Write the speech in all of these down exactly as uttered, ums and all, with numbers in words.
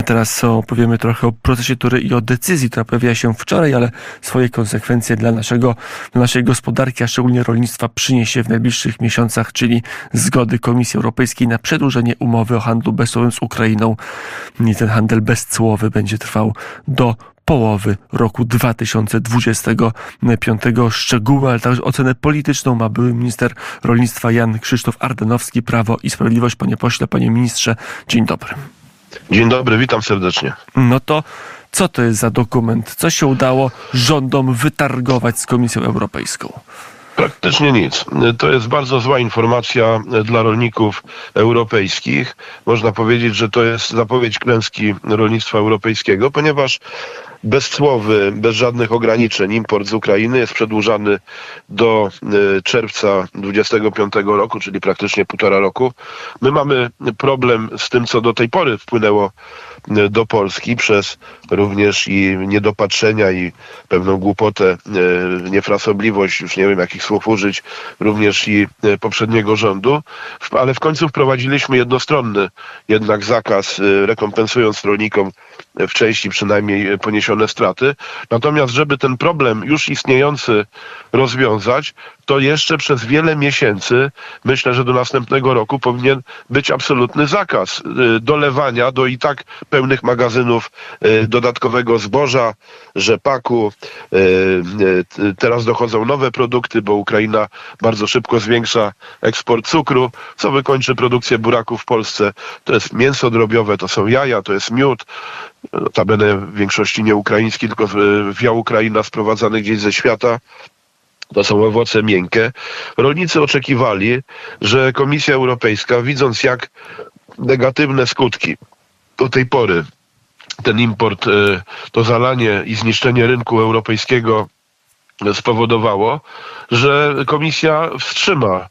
teraz opowiemy trochę o procesie, który i o decyzji, która pojawiła się wczoraj, ale swoje konsekwencje dla naszego, dla naszej gospodarki, a szczególnie rolnictwa przyniesie w najbliższych miesiącach, czyli zgody Komisji Europejskiej na przedłużenie umowy o handlu bezcłowym z Ukrainą. I ten handel bezcłowy będzie trwał do połowy roku dwa tysiące dwudziestego piątego. Szczegóły, ale także ocenę polityczną ma były minister rolnictwa Jan Krzysztof Ardanowski, Prawo i Sprawiedliwość. Panie pośle, panie ministrze, dzień dobry. Dzień dobry, witam serdecznie. No to co to jest za dokument? Co się udało rządom wytargować z Komisją Europejską? Praktycznie nic. To jest bardzo zła informacja dla rolników europejskich. Można powiedzieć, że to jest zapowiedź klęski rolnictwa europejskiego, ponieważ bezcłowy, bez żadnych ograniczeń import z Ukrainy jest przedłużany do czerwca dwudziestego piątego roku, czyli praktycznie półtora roku. My mamy problem z tym, co do tej pory wpłynęło do Polski przez również i niedopatrzenia i pewną głupotę, niefrasobliwość, już nie wiem jakich słów użyć, również i poprzedniego rządu, ale w końcu wprowadziliśmy jednostronny jednak zakaz, rekompensując rolnikom w części przynajmniej poniesione straty. Natomiast żeby ten problem już istniejący rozwiązać, to jeszcze przez wiele miesięcy, myślę, że do następnego roku powinien być absolutny zakaz dolewania do i tak pełnych magazynów dodatkowego zboża, rzepaku. Teraz dochodzą nowe produkty, bo Ukraina bardzo szybko zwiększa eksport cukru, co wykończy produkcję buraków w Polsce. To jest mięso drobiowe, to są jaja, to jest miód. Notabene w większości nie ukraiński, tylko via Ukraina sprowadzany gdzieś ze świata. To są owoce miękkie. Rolnicy oczekiwali, że Komisja Europejska, widząc jak negatywne skutki do tej pory ten import, to zalanie i zniszczenie rynku europejskiego spowodowało, że Komisja wstrzyma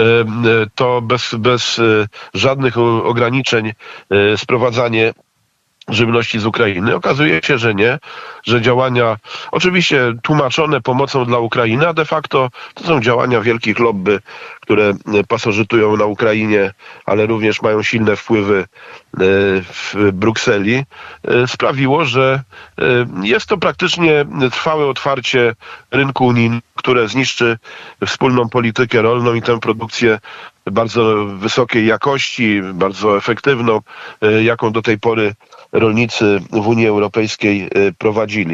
to bez, bez żadnych ograniczeń sprowadzanie żywności z Ukrainy. Okazuje się, że nie, że działania oczywiście tłumaczone pomocą dla Ukrainy, a de facto to są działania wielkich lobby, które pasożytują na Ukrainie, ale również mają silne wpływy w Brukseli, sprawiło, że jest to praktycznie trwałe otwarcie rynku unijnego, które zniszczy wspólną politykę rolną i tę produkcję bardzo wysokiej jakości, bardzo efektywną, jaką do tej pory rolnicy w Unii Europejskiej prowadzili.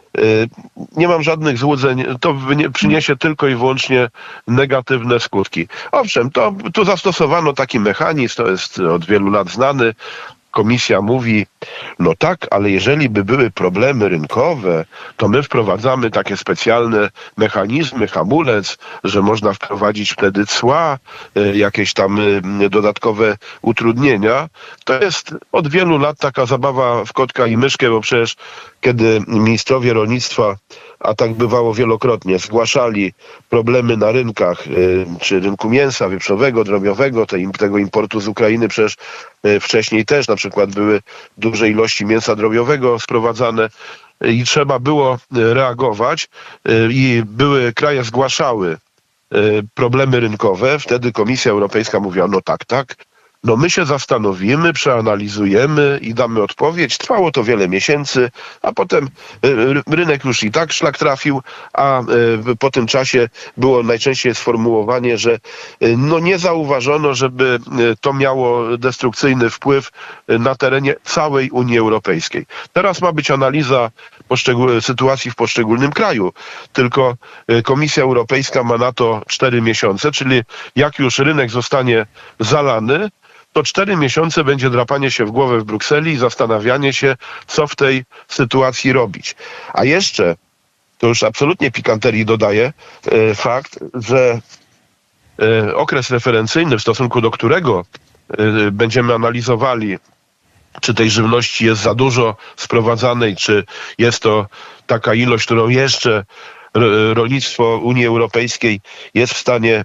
Nie mam żadnych złudzeń, to przyniesie tylko i wyłącznie negatywne skutki. Owszem, to tu zastosowano taki mechanizm, to jest od wielu lat znany. Komisja mówi, no tak, ale jeżeli by były problemy rynkowe, to my wprowadzamy takie specjalne mechanizmy, hamulec, że można wprowadzić wtedy cła, jakieś tam dodatkowe utrudnienia. To jest od wielu lat taka zabawa w kotka i myszkę, bo przecież kiedy ministrowie rolnictwa, a tak bywało wielokrotnie, zgłaszali problemy na rynkach, czy rynku mięsa wieprzowego, drobiowego, tego importu z Ukrainy, przecież wcześniej też na przykład były duże ilości mięsa drobiowego sprowadzane i trzeba było reagować i były, kraje zgłaszały problemy rynkowe, wtedy Komisja Europejska mówiła, no tak, tak, no my się zastanowimy, przeanalizujemy i damy odpowiedź. Trwało to wiele miesięcy, a potem rynek już i tak szlak trafił, a po tym czasie było najczęściej sformułowanie, że no nie zauważono, żeby to miało destrukcyjny wpływ na terenie całej Unii Europejskiej. Teraz ma być analiza poszczegól- sytuacji w poszczególnym kraju, tylko Komisja Europejska ma na to cztery miesiące, czyli jak już rynek zostanie zalany, to cztery miesiące będzie drapanie się w głowę w Brukseli i zastanawianie się, co w tej sytuacji robić. A jeszcze, to już absolutnie pikanterii dodaje, e, fakt, że e, okres referencyjny, w stosunku do którego e, będziemy analizowali, czy tej żywności jest za dużo sprowadzanej, czy jest to taka ilość, którą jeszcze rolnictwo Unii Europejskiej jest w stanie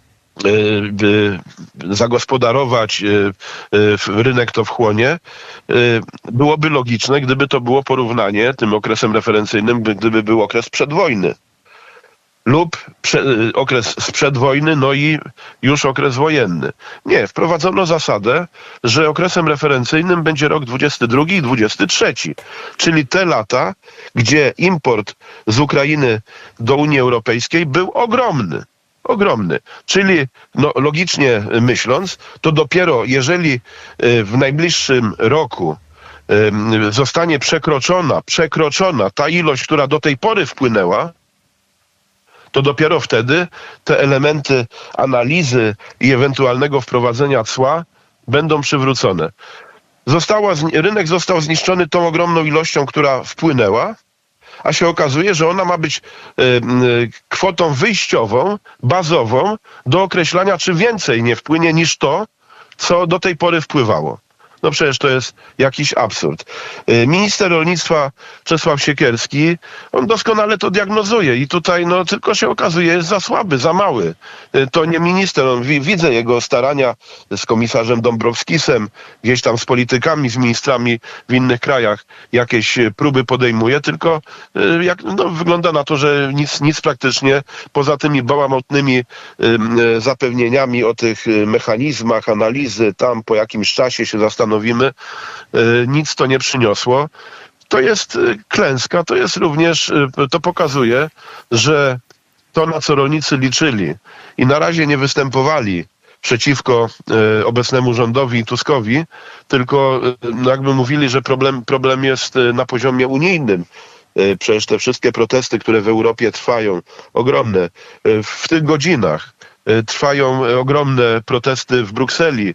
zagospodarować, rynek to wchłonie, byłoby logiczne, gdyby to było porównanie tym okresem referencyjnym, gdyby był okres przedwojny. lub prze, okres sprzed wojny, no i już okres wojenny. Nie, wprowadzono zasadę, że okresem referencyjnym będzie rok dwudziesty drugi i dwudziesty trzeci, czyli te lata, gdzie import z Ukrainy do Unii Europejskiej był ogromny. Ogromny. Czyli no, logicznie myśląc, to dopiero jeżeli w najbliższym roku zostanie przekroczona, przekroczona ta ilość, która do tej pory wpłynęła, to dopiero wtedy te elementy analizy i ewentualnego wprowadzenia cła będą przywrócone. Została, rynek został zniszczony tą ogromną ilością, która wpłynęła, a się okazuje, że ona ma być y, y, kwotą wyjściową, bazową do określania, czy więcej nie wpłynie niż to, co do tej pory wpływało. No przecież to jest jakiś absurd. Minister rolnictwa Czesław Siekierski, on doskonale to diagnozuje i tutaj no tylko się okazuje, jest za słaby, za mały. To nie minister, on, widzę jego starania z komisarzem Dąbrowskisem, gdzieś tam z politykami, z ministrami w innych krajach jakieś próby podejmuje, tylko jak, no, wygląda na to, że nic, nic praktycznie poza tymi bałamutnymi zapewnieniami o tych mechanizmach analizy, tam po jakimś czasie się zastanowimy, nic to nie przyniosło. To jest klęska, to jest również, to pokazuje, że to, na co rolnicy liczyli i na razie nie występowali przeciwko obecnemu rządowi i Tuskowi, tylko jakby mówili, że problem, problem jest na poziomie unijnym. Przecież te wszystkie protesty, które w Europie trwają, ogromne, w tych godzinach trwają ogromne protesty w Brukseli.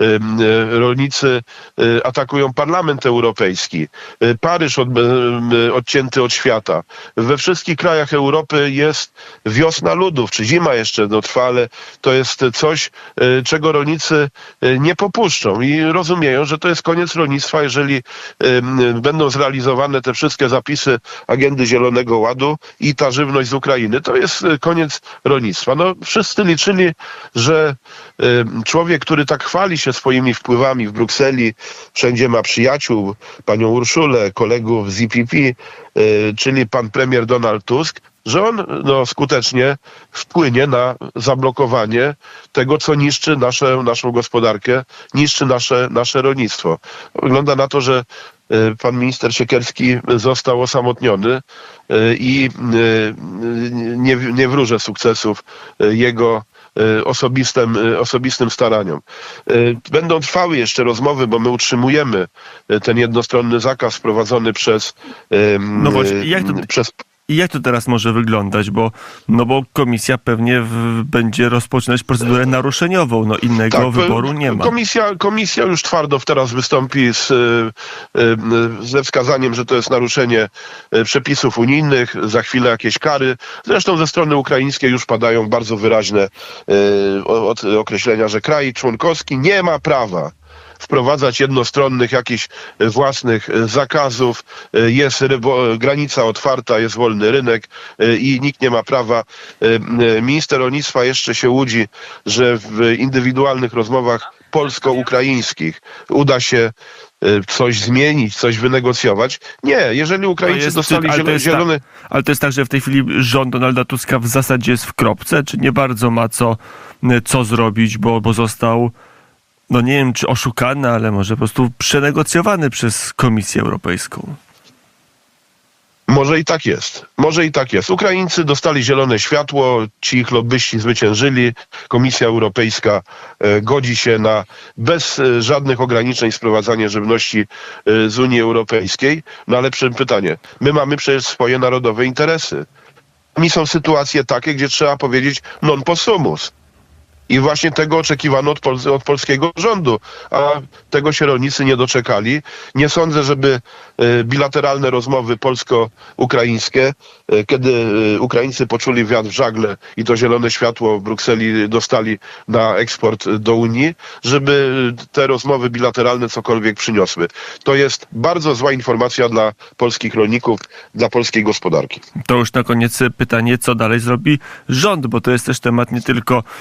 Rolnicy atakują Parlament Europejski. Paryż od, odcięty od świata. We wszystkich krajach Europy jest wiosna ludów, czy zima jeszcze no, trwa, ale to jest coś, czego rolnicy nie popuszczą i rozumieją, że to jest koniec rolnictwa, jeżeli będą zrealizowane te wszystkie zapisy agendy Zielonego Ładu i ta żywność z Ukrainy. To jest koniec rolnictwa. No, wszyscy liczą, czyli, że y, człowiek, który tak chwali się swoimi wpływami w Brukseli, wszędzie ma przyjaciół, panią Urszulę, kolegów z E P P, y, czyli pan premier Donald Tusk, że on no, skutecznie wpłynie na zablokowanie tego, co niszczy nasze, naszą gospodarkę, niszczy nasze, nasze rolnictwo. Wygląda na to, że y, pan minister Siekierski został osamotniony y, i y, nie, nie wróżę sukcesów y, jego osobistym, osobistym staraniom. Będą trwały jeszcze rozmowy, bo my utrzymujemy ten jednostronny zakaz wprowadzony przez... No właśnie, jak to... przez I jak to teraz może wyglądać? Bo, no bo komisja pewnie w, będzie rozpoczynać procedurę naruszeniową. No innego tak, wyboru nie ma. Komisja, komisja już twardo teraz wystąpi z, ze wskazaniem, że to jest naruszenie przepisów unijnych. Za chwilę jakieś kary. Zresztą ze strony ukraińskiej już padają bardzo wyraźne od określenia, że kraj członkowski nie ma prawa wprowadzać jednostronnych jakichś własnych zakazów, jest granica otwarta, jest wolny rynek i nikt nie ma prawa. Minister rolnictwa jeszcze się łudzi, że w indywidualnych rozmowach polsko-ukraińskich uda się coś zmienić, coś wynegocjować. Nie, jeżeli Ukraińcy jest, dostali ale zielony... zielony... Tak, ale to jest tak, że w tej chwili rząd Donalda Tuska w zasadzie jest w kropce, czy nie bardzo ma co, co zrobić, bo, bo został no nie wiem, czy oszukany, ale może po prostu przenegocjowany przez Komisję Europejską. Może i tak jest. Może i tak jest. Ukraińcy dostali zielone światło, ci ich lobbyści zwyciężyli. Komisja Europejska e, godzi się na bez e, żadnych ograniczeń sprowadzanie żywności e, z Unii Europejskiej. No ale pytanie, my mamy przecież swoje narodowe interesy. I są sytuacje takie, gdzie trzeba powiedzieć non possumus. I właśnie tego oczekiwano od, pol od polskiego rządu, a tego się rolnicy nie doczekali. Nie sądzę, żeby y, bilateralne rozmowy polsko-ukraińskie, y, kiedy y, Ukraińcy poczuli wiatr w żagle i to zielone światło w Brukseli dostali na eksport do Unii, żeby te rozmowy bilateralne cokolwiek przyniosły. To jest bardzo zła informacja dla polskich rolników, dla polskiej gospodarki. To już na koniec pytanie, co dalej zrobi rząd, bo to jest też temat nie tylko ekonomiczny,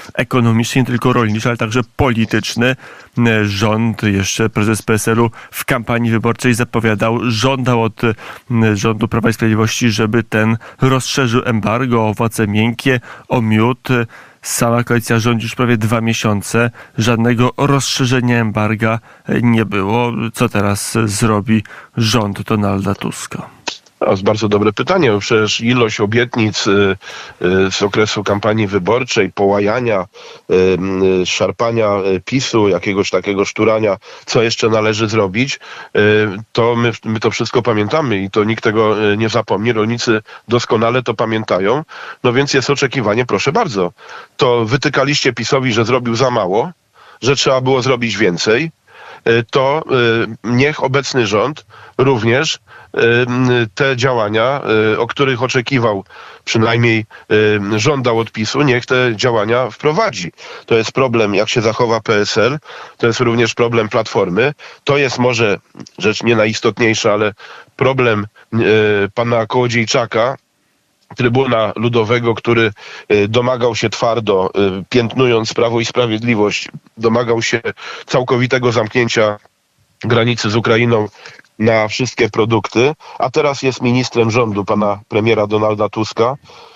ekonomiczny, nie tylko rolniczy, ale także polityczny. Rząd, jeszcze prezes P S L u w kampanii wyborczej zapowiadał, żądał od rządu Prawa i Sprawiedliwości, żeby ten rozszerzył embargo o owoce miękkie, o miód. Sama koalicja rządzi już prawie dwa miesiące. Żadnego rozszerzenia embarga nie było. Co teraz zrobi rząd Donalda Tuska? To jest bardzo dobre pytanie. Przecież ilość obietnic y, y, z okresu kampanii wyborczej, połajania, y, y, szarpania PiSu, jakiegoś takiego szturania, co jeszcze należy zrobić, y, to my, my to wszystko pamiętamy i to nikt tego nie zapomni. Rolnicy doskonale to pamiętają. No więc jest oczekiwanie, proszę bardzo. To wytykaliście PiSowi, że zrobił za mało, że trzeba było zrobić więcej. To niech obecny rząd również te działania, o których oczekiwał, przynajmniej żądał od PiSu, niech te działania wprowadzi. To jest problem, jak się zachowa P S L, to jest również problem Platformy, to jest może rzecz nie najistotniejsza, ale problem pana Kołodziejczaka, Trybuna Ludowego, który domagał się twardo, piętnując Prawo i Sprawiedliwość, domagał się całkowitego zamknięcia granicy z Ukrainą na wszystkie produkty, a teraz jest ministrem rządu pana premiera Donalda Tuska.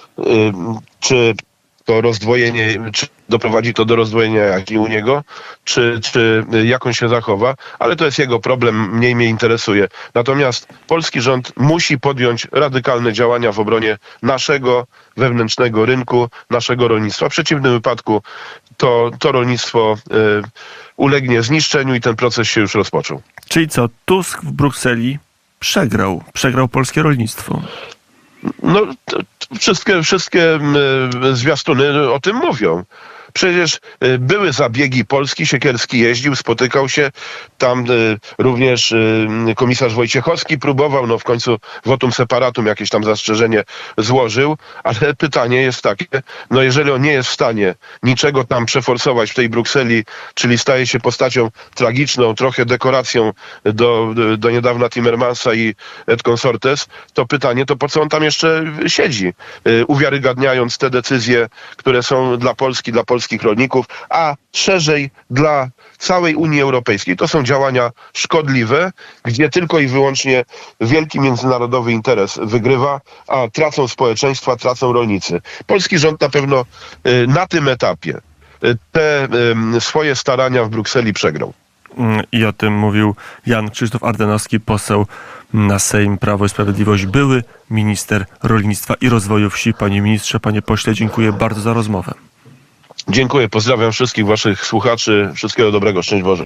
Czy to rozdwojenie, czy doprowadzi to do rozdwojenia jak i u niego, czy, czy jak on się zachowa, ale to jest jego problem, mniej mnie interesuje. Natomiast polski rząd musi podjąć radykalne działania w obronie naszego wewnętrznego rynku, naszego rolnictwa. W przeciwnym wypadku to, to rolnictwo y, ulegnie zniszczeniu i ten proces się już rozpoczął. Czyli co, Tusk w Brukseli przegrał, przegrał polskie rolnictwo. No, to, to wszystkie, wszystkie zwiastuny o tym mówią. Przecież były zabiegi Polski, Siekierski jeździł, spotykał się, tam również komisarz Wojciechowski próbował, no w końcu votum separatum jakieś tam zastrzeżenie złożył, ale pytanie jest takie, no jeżeli on nie jest w stanie niczego tam przeforsować w tej Brukseli, czyli staje się postacią tragiczną, trochę dekoracją do, do niedawna Timmermansa i et consortes, to pytanie, to po co on tam jeszcze siedzi, uwiarygadniając te decyzje, które są dla Polski, dla Polski rolników, a szerzej dla całej Unii Europejskiej. To są działania szkodliwe, gdzie tylko i wyłącznie wielki międzynarodowy interes wygrywa, a tracą społeczeństwa, tracą rolnicy. Polski rząd na pewno na tym etapie te swoje starania w Brukseli przegrał. I o tym mówił Jan Krzysztof Ardanowski, poseł na Sejm Prawo i Sprawiedliwość, były minister rolnictwa i rozwoju wsi. Panie ministrze, panie pośle, dziękuję bardzo za rozmowę. Dziękuję, pozdrawiam wszystkich waszych słuchaczy. Wszystkiego dobrego, szczęść Boże.